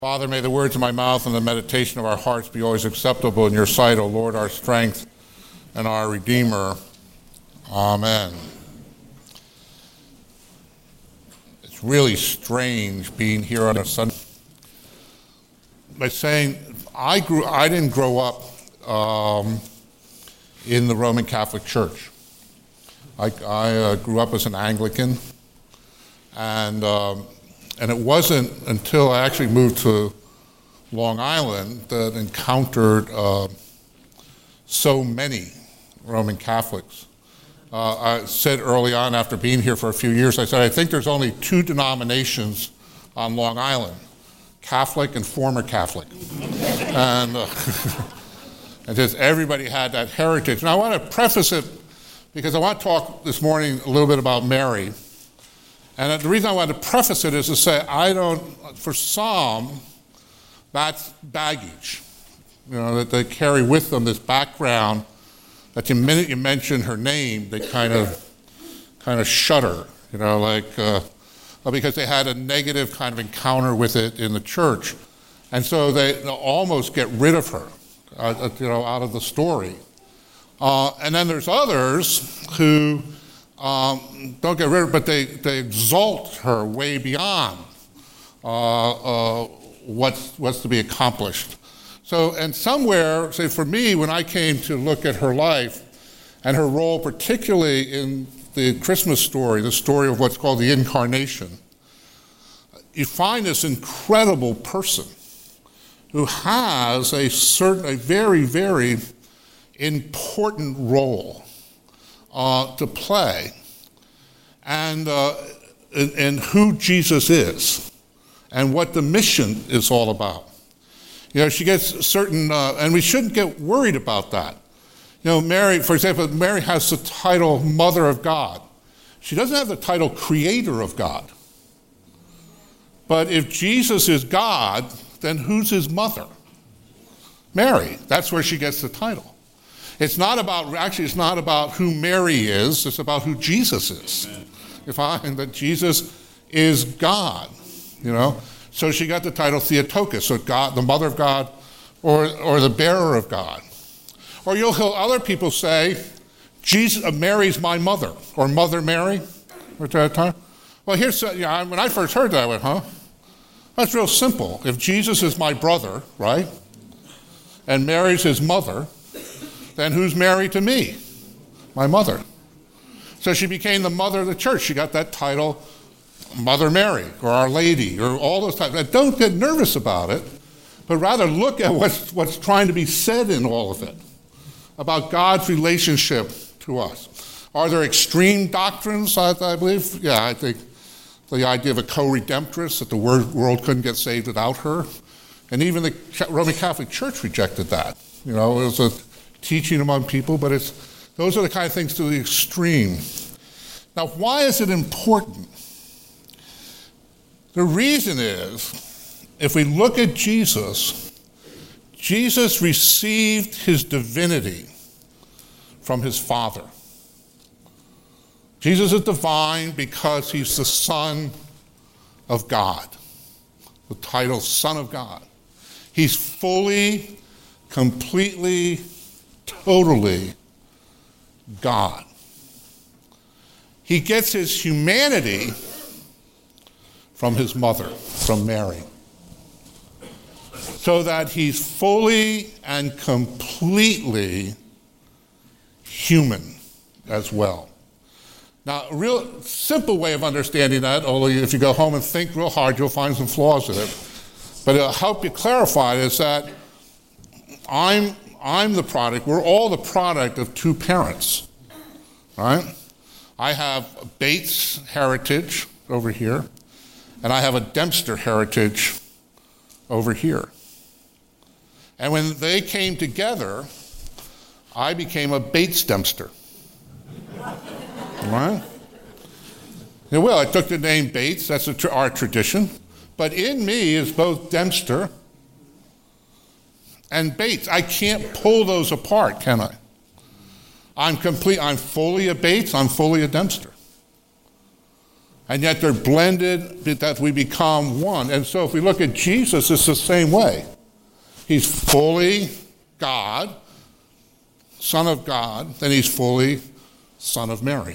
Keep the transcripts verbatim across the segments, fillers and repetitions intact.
Father, may the words of my mouth and the meditation of our hearts be always acceptable in your sight, O Lord, our strength and our Redeemer. Amen. It's really strange being here on a Sunday. By saying, I grew, I didn't grow up um, in the Roman Catholic Church. I, I uh, grew up as an Anglican, and um, and it wasn't until I actually moved to Long Island that encountered uh, so many Roman Catholics. Uh, I said early on, after being here for a few years, I said, I think there's only two denominations on Long Island, Catholic and former Catholic. and, uh, and just everybody had that heritage. And I want to preface it because I want to talk this morning a little bit about Mary. And the reason I want to preface it is to say, I don't, for some, that's baggage, you know, that they carry with them this background that the minute you mention her name, they kind of, kind of shudder, you know, like, uh, because they had a negative kind of encounter with it in the church. And so they almost get rid of her, uh, you know, out of the story. Uh, and then there's others who um, don't get rid of her, but they, they exalt her way beyond uh, uh, what's, what's to be accomplished. So, and somewhere, say for me, when I came to look at her life and her role, particularly in the Christmas story, the story of what's called the Incarnation, you find this incredible person who has a certain, a very, very important role uh, to play, and uh, in, in who Jesus is and what the mission is all about. You know, she gets certain, uh, and we shouldn't get worried about that. You know, Mary, for example, Mary has the title Mother of God. She doesn't have the title Creator of God. But if Jesus is God, then who's his mother? Mary. That's where she gets the title. It's not about, actually, it's not about who Mary is, it's about who Jesus is. Amen. If I, and that Jesus is God, you know. So she got the title Theotokos, so God, the mother of God, or, or the bearer of God. Or you'll hear other people say, Jesus, uh, Mary's my mother, or Mother Mary. At that time. Well, here's, uh, yeah, when I first heard that, I went, huh? That's real simple. If Jesus is my brother, right, and Mary's his mother, then who's Mary to me? My mother. So she became the mother of the church. She got that title, Mother Mary, or Our Lady, or all those types. Don't get nervous about it, but rather look at what's, what's trying to be said in all of it about God's relationship to us. Are there extreme doctrines, I, I believe? Yeah, I think the idea of a co-redemptress, that the world couldn't get saved without her. And even the Roman Catholic Church rejected that. You know, it was a teaching among people, but it's those are the kind of things to the extreme. Now, why is it important? The reason is, if we look at Jesus, Jesus received his divinity from his Father. Jesus is divine because he's the Son of God, the title Son of God. He's fully, completely, totally God. He gets his humanity from his mother, from Mary, so that he's fully and completely human as well. Now, a real simple way of understanding that, although if you go home and think real hard, you'll find some flaws in it, but it'll help you clarify is that I'm, I'm the product, we're all the product of two parents, right? I have Bates heritage over here, and I have a Dempster heritage over here. And when they came together, I became a Bates Dempster. Right? Yeah, well, I took the name Bates, that's a tr- our tradition, but in me is both Dempster and Bates. I can't pull those apart, can I? I'm complete, I'm fully a Bates, I'm fully a Dempster. And yet they're blended that we become one. And so if we look at Jesus, it's the same way. He's fully God, Son of God, then he's fully Son of Mary.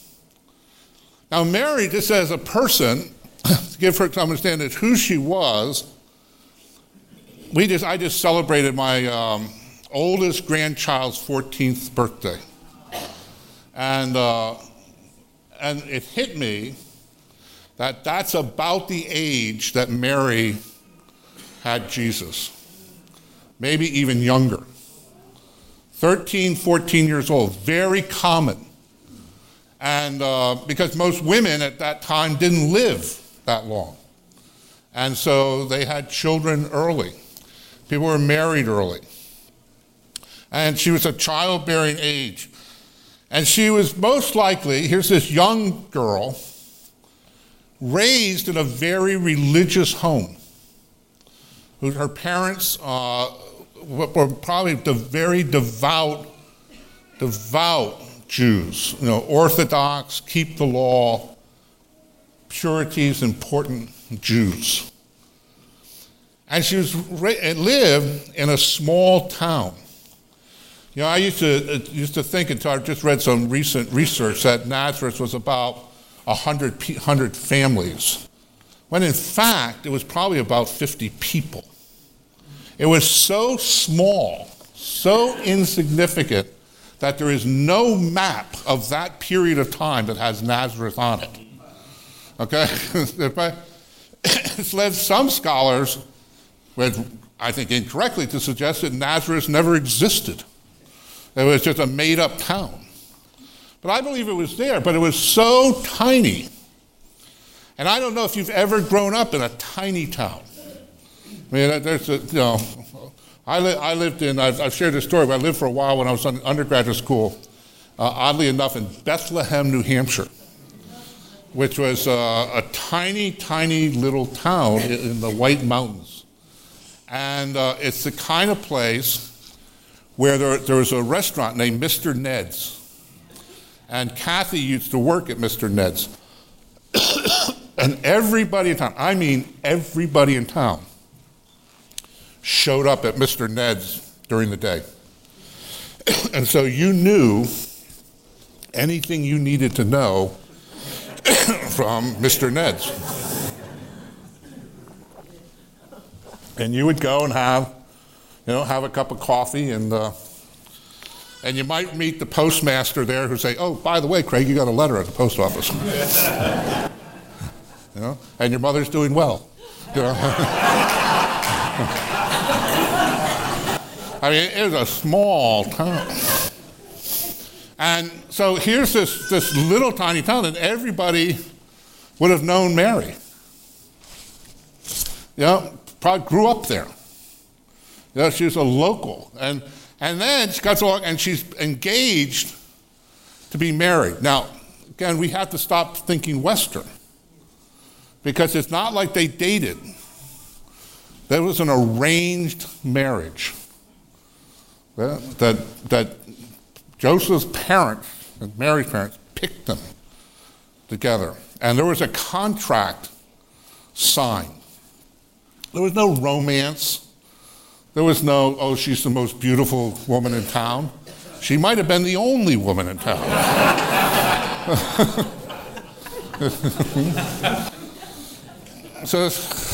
Now Mary, just as a person, to give her to understand that who she was, we just I just celebrated my um, oldest grandchild's fourteenth birthday. And, uh, and it hit me that that's about the age that Mary had Jesus, maybe even younger. thirteen, fourteen years old, very common. And uh, because most women at that time didn't live that long. And so they had children early. People were married early. And she was a childbearing age. And she was most likely, here's this young girl, raised in a very religious home. Her parents uh, were probably the very devout, devout Jews. You know, Orthodox, keep the law, purity's important Jews. And she was lived in a small town. You know, I used to used to think until I just read some recent research that Nazareth was about one hundred, one hundred families, when in fact it was probably about fifty people. It was so small, so insignificant, that there is no map of that period of time that has Nazareth on it. Okay? It's led some scholars, with, I think incorrectly, to suggest that Nazareth never existed. It was just a made-up town. But I believe it was there, but it was so tiny. And I don't know if you've ever grown up in a tiny town. I mean, there's a, you know, I, li- I lived in, I've, I've shared this story, but I lived for a while when I was in undergraduate school, uh, oddly enough, in Bethlehem, New Hampshire, which was uh, a tiny, tiny little town in, in the White Mountains. And uh, it's the kind of place where there, there was a restaurant named Mister Ned's. And Kathy used to work at Mister Ned's. And everybody in town, I mean everybody in town, showed up at Mister Ned's during the day. And so you knew anything you needed to know from Mister Ned's. And you would go and have, you know, have a cup of coffee, and uh, and you might meet the postmaster there who'd say, "Oh, by the way, Craig, you got a letter at the post office." You know, and your mother's doing well. You know? I mean, it was a small town. And so here's this, this little tiny town, and everybody would have known Mary. You know, probably grew up there. You know, she was a local. And and then she got along, and she's engaged to be married. Now, again, we have to stop thinking Western, because it's not like they dated. There was an arranged marriage. Yeah, that that Joseph's parents and Mary's parents picked them together. And there was a contract signed. There was no romance. There was no, oh, she's the most beautiful woman in town. She might have been the only woman in town. so,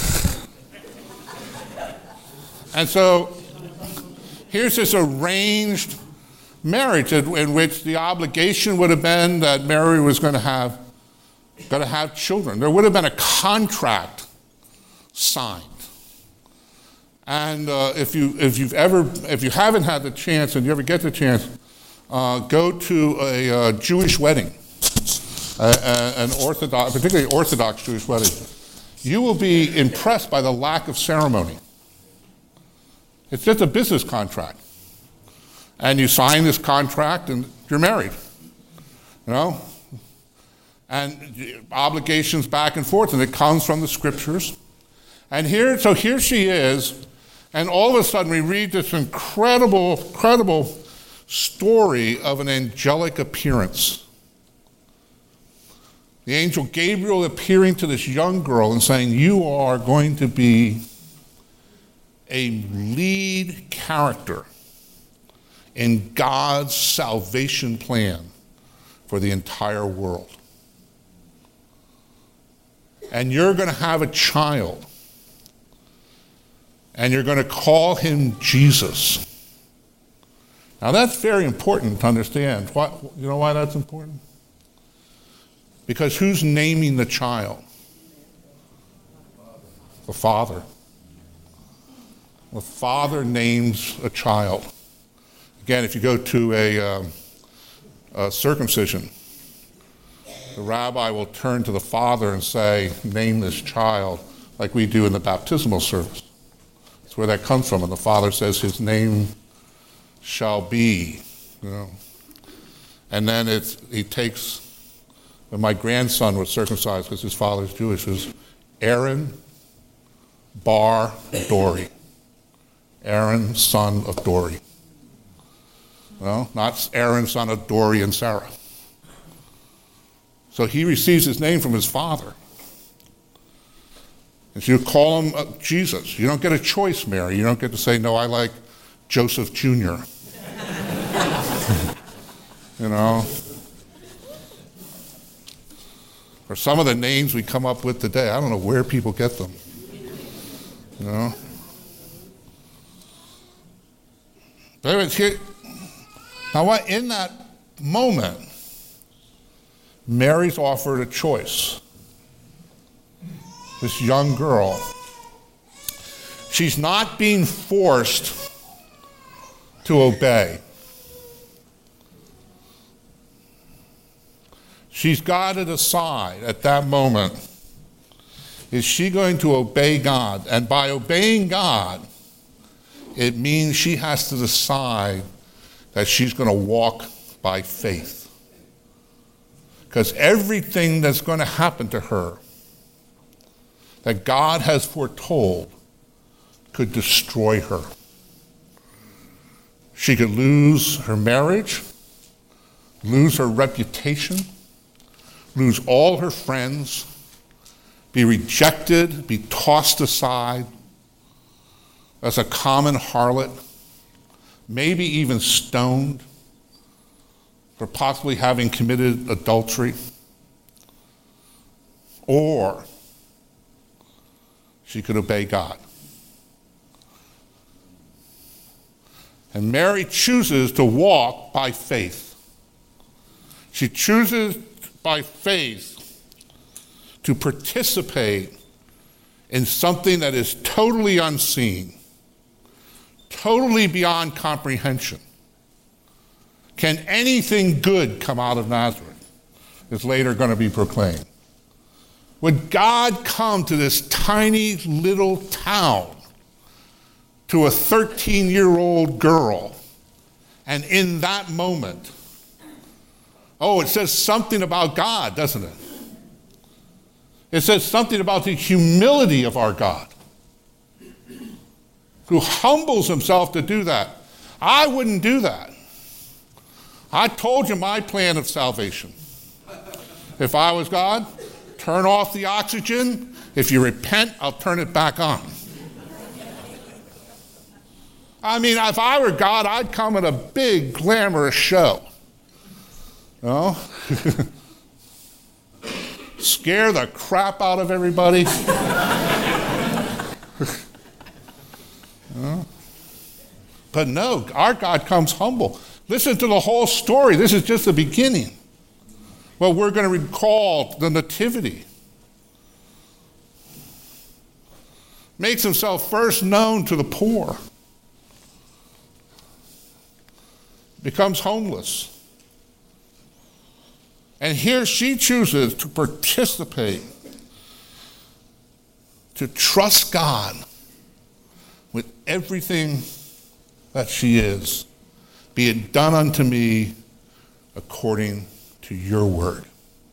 and so, here's this arranged marriage in, in which the obligation would have been that Mary was going to have, going to have children. There would have been a contract signed. And uh, if you if you've ever if you haven't had the chance, and you ever get the chance, uh, go to a uh, Jewish wedding, uh, an Orthodox, particularly Orthodox Jewish wedding. You will be impressed by the lack of ceremony. It's just a business contract. And you sign this contract and you're married. You know? And obligations back and forth, and it comes from the scriptures. And here, so here she is, and all of a sudden we read this incredible, incredible story of an angelic appearance. The angel Gabriel appearing to this young girl and saying, you are going to be a lead character in God's salvation plan for the entire world. And you're going to have a child, and you're going to call him Jesus. Now that's very important to understand. Why, you know why that's important? Because who's naming the child? The father. The father names a child. Again, if you go to a, um, a circumcision, the rabbi will turn to the father and say, name this child, like we do in the baptismal service. That's where that comes from. And the father says, his name shall be. You know. And then it's, he takes, when my grandson was circumcised, because his father's Jewish, it was Aaron Bar Dori. Aaron, son of Dori. Well, not Aaron, son of Dori and Sarah. So he receives his name from his father. And so you call him uh, Jesus. You don't get a choice, Mary. You don't get to say, no, I like Joseph Junior You know? Or some of the names we come up with today, I don't know where people get them. You know? But anyways, here, now what, in that moment, Mary's offered a choice. This young girl. She's not being forced to obey. She's got to decide at that moment, is she going to obey God? And by obeying God, it means she has to decide that she's going to walk by faith. Because everything that's going to happen to her that God has foretold could destroy her. She could lose her marriage, lose her reputation, lose all her friends, be rejected, be tossed aside as a common harlot, maybe even stoned for possibly having committed adultery. Or she could obey God. And Mary chooses to walk by faith. She chooses by faith to participate in something that is totally unseen, totally beyond comprehension. Can anything good come out of Nazareth? Is later going to be proclaimed. Would God come to this tiny little town, to a thirteen-year-old girl, and in that moment, oh, it says something about God, doesn't it? It says something about the humility of our God, who humbles himself to do that. I wouldn't do that. I told you my plan of salvation. If I was God, turn off the oxygen. If you repent, I'll turn it back on. I mean, if I were God, I'd come at a big, glamorous show. You know? Scare the crap out of everybody. You know? But no, our God comes humble. Listen to the whole story. This is just the beginning. Well, we're going to recall the nativity. Makes himself first known to the poor. Becomes homeless. And here she chooses to participate, to trust God with everything that she is. Be it done unto me according to your word.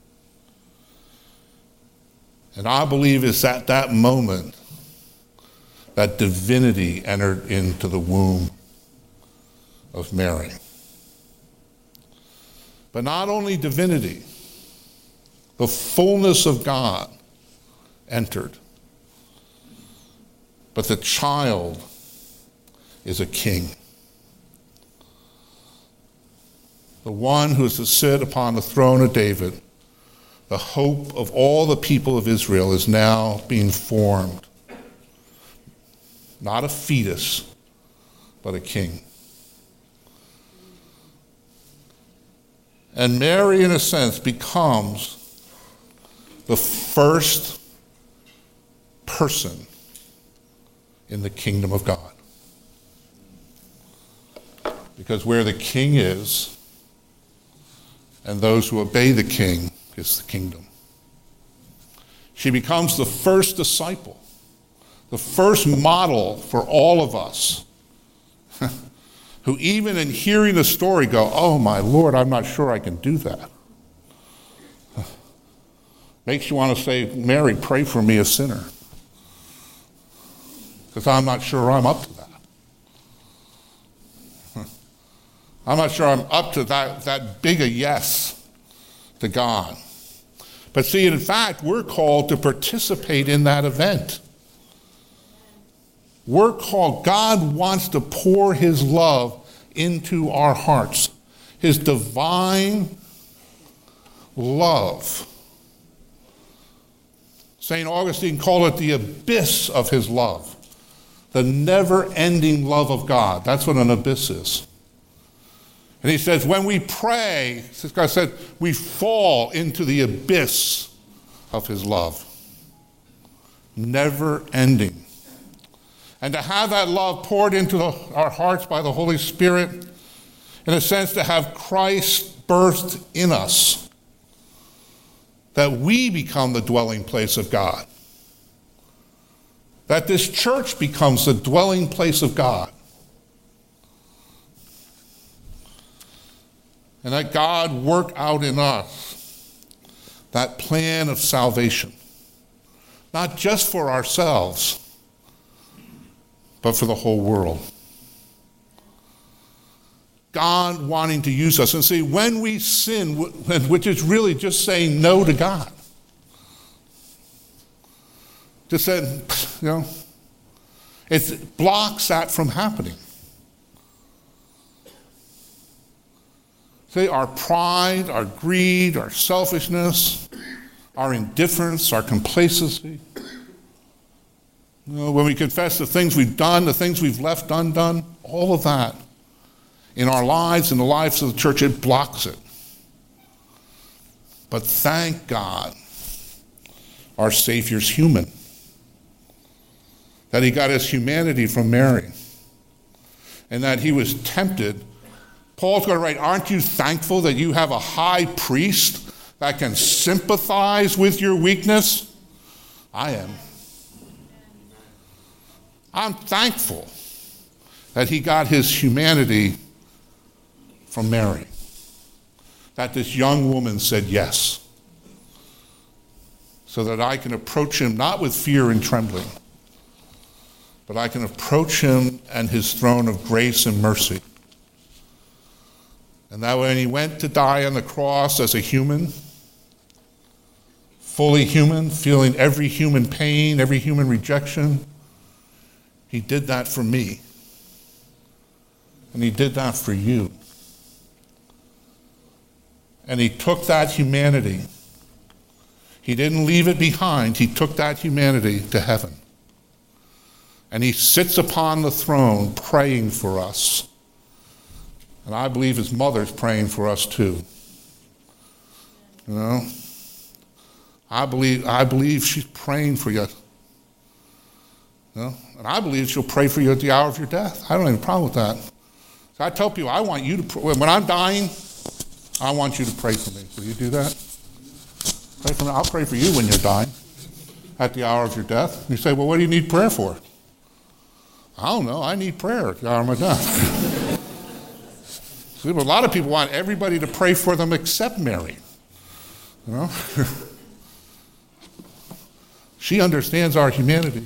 And I believe it's at that moment that divinity entered into the womb of Mary. But not only divinity, The fullness of God entered. But the child is a king. The one who is to sit upon the throne of David, the hope of all the people of Israel, is now being formed. Not a fetus, but a king. And Mary, in a sense, becomes the first person in the kingdom of God. Because where the king is, and those who obey the king, is the kingdom. She becomes the first disciple, the first model for all of us, who even in hearing the story go, oh my Lord, I'm not sure I can do that. Makes you want to say, Mary, pray for me, a sinner. Because I'm not sure I'm up to that. I'm not sure I'm up to that, that big a yes to God. But see, in fact, we're called to participate in that event. We're called, God wants to pour his love into our hearts. His divine love. Saint Augustine called it the abyss of his love. The never-ending love of God. That's what an abyss is. And he says, when we pray, this guy said, we fall into the abyss of his love. Never ending. And to have that love poured into the, our hearts by the Holy Spirit, in a sense to have Christ birthed in us, that we become the dwelling place of God. That this church becomes the dwelling place of God. And that God work out in us that plan of salvation, not just for ourselves, but for the whole world. God wanting to use us. And see, when we sin, which is really just saying no to God, just saying, you know, it blocks that from happening. See, our pride, our greed, our selfishness, our indifference, our complacency. You know, when we confess the things we've done, the things we've left undone, all of that in our lives, in the lives of the church, it blocks it. But thank God, our Savior's human. That he got his humanity from Mary. And that he was tempted. Paul's going to write, aren't you thankful that you have a high priest that can sympathize with your weakness? I am. I'm thankful that he got his humanity from Mary. That this young woman said yes. So that I can approach him not with fear and trembling, but I can approach him and his throne of grace and mercy. And that when he went to die on the cross as a human, fully human, feeling every human pain, every human rejection, he did that for me. And he did that for you. And he took that humanity. He didn't leave it behind. He took that humanity to heaven. And he sits upon the throne praying for us. And I believe his mother's praying for us too. You know? I believe, I believe she's praying for you. You know? And I believe she'll pray for you at the hour of your death. I don't have any problem with that. So I tell people, I want you to pray. When I'm dying, I want you to pray for me. Will you do that? Pray for me. I'll pray for you when you're dying at the hour of your death. You say, well, what do you need prayer for? I don't know. I need prayer at the hour of my death. See, but a lot of people want everybody to pray for them except Mary. You know? She understands our humanity.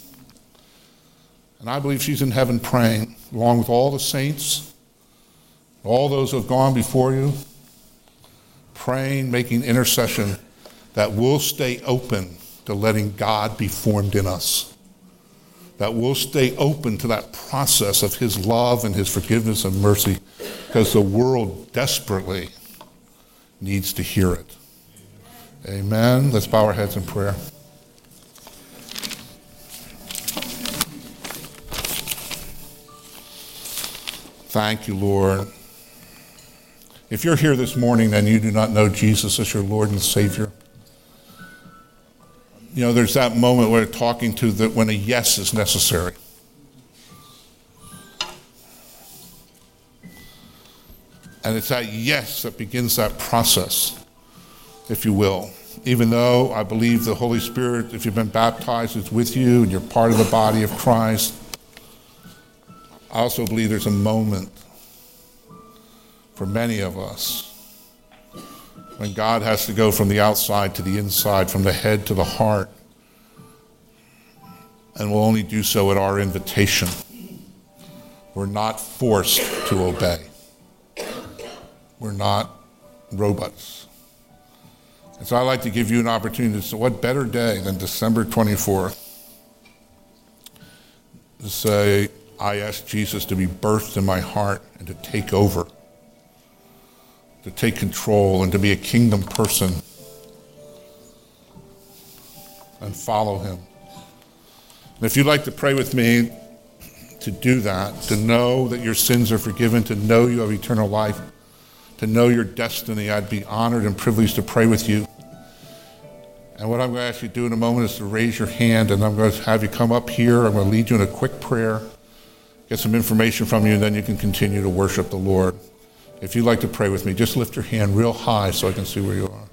And I believe she's in heaven praying, along with all the saints, all those who have gone before you, praying, making intercession, that we'll stay open to letting God be formed in us, that we'll stay open to that process of his love and his forgiveness and mercy, because the world desperately needs to hear it. Amen. Let's bow our heads in prayer. Thank you, Lord. If you're here this morning and you do not know Jesus as your Lord and Savior, you know, there's that moment where we're talking to that when a yes is necessary. And it's that yes that begins that process, if you will. Even though I believe the Holy Spirit, if you've been baptized, is with you and you're part of the body of Christ, I also believe there's a moment for many of us when God has to go from the outside to the inside, from the head to the heart, and will only do so at our invitation. We're not forced to obey. We're not robots. And so I'd like to give you an opportunity to say, what better day than December twenty-fourth to say, I ask Jesus to be birthed in my heart and to take over, to take control and to be a kingdom person and follow him. And if you'd like to pray with me to do that, to know that your sins are forgiven, to know you have eternal life, to know your destiny, I'd be honored and privileged to pray with you. And what I'm going to ask you to do in a moment is to raise your hand, and I'm going to have you come up here. I'm going to lead you in a quick prayer, get some information from you, and then you can continue to worship the Lord. If you'd like to pray with me, just lift your hand real high so I can see where you are.